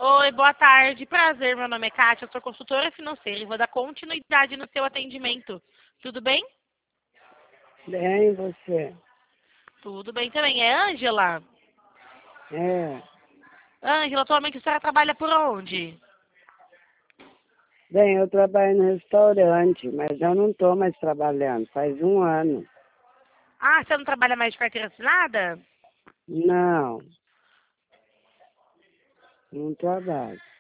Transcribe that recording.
Oi, boa tarde. Prazer, meu nome é Kátia, eu sou consultora financeira e vou dar continuidade no seu atendimento. Tudo bem? Bem, você? Tudo bem também. É Ângela? É. Ângela, atualmente a senhora trabalha por onde? Bem, eu trabalho no restaurante, mas eu não estou mais trabalhando, faz um ano. Ah, você não trabalha mais de carteira assinada? Não, não trabalho.